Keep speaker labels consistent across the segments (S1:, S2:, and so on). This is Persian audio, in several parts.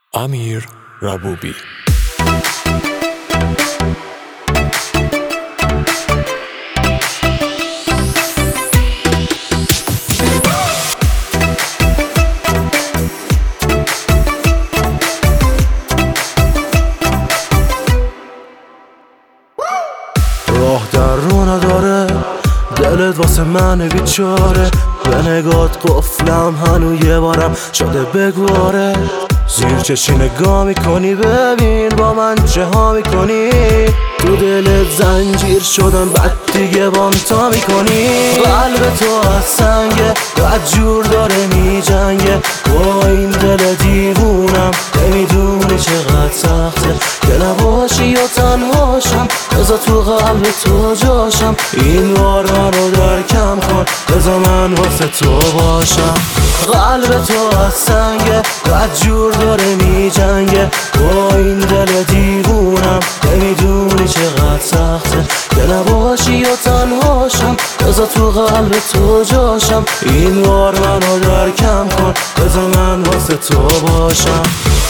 S1: امیر ربوبی.
S2: راه در رو نداره دلت واسه من بیچاره، به نگات قفلم هنو یه بارم شده بگواره. زیر چشی نگاه میکنی ببین با من چه ها میکنی، تو دلت زنجیر شدم بعد دیگه بام تا میکنی. قلب تو از سنگه بعد جور داره میجنگه، با این دل دیوونم نمیدونی چقدر سخته که نباشی و تنهاشم. بذار تو قلب تو جاشم، این بار منو درکم کن، بذار من واسه تو باشم. قلب تو از سنگه بعد جور داره میجنگه، با این دل دیوونم نمیدونی چقدر سخته که نباشی و تنهاشم. بذار تو قلب تو جاشم، این بار منو درکم کن، بذار من واسه تو باشم.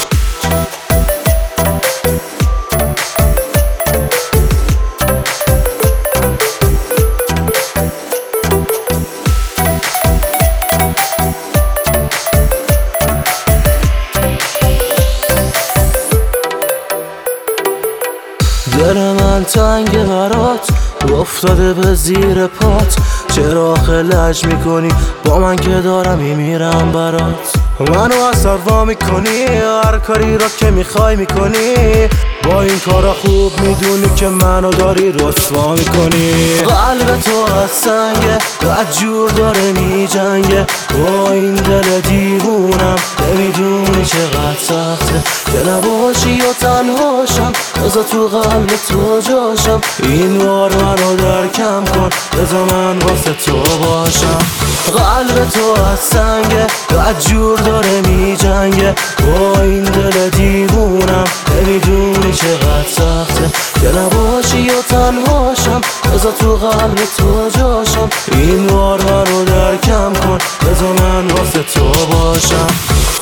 S2: دل من تنگ برات افتاده به زیر پات، چرا خلج میکنی با من که دارم میمیرم برات. منو اثر وا میکنی هر کاری را که میخوای میکنی، با این کارا خوب میدونی که منو داری رسوا میکنی. قلب تو از سنگه بعد جور داره میجنگه، با این دل دیوونم نمیدونی چقدر سخته که نباشی و تنهاشم. بذار تو قلب تو جاشم، این بار منو درکم کن، بذار من واسه تو باشم. قلب تو از سنگه بعد جور داره میجنگه، با این دل دیوونم نمیدونی چقدر سخته که نباشی و تنهاشم. بذار تو قلب تو جاشم، این بار منو درکم کن، بذار من واسه تو باشم.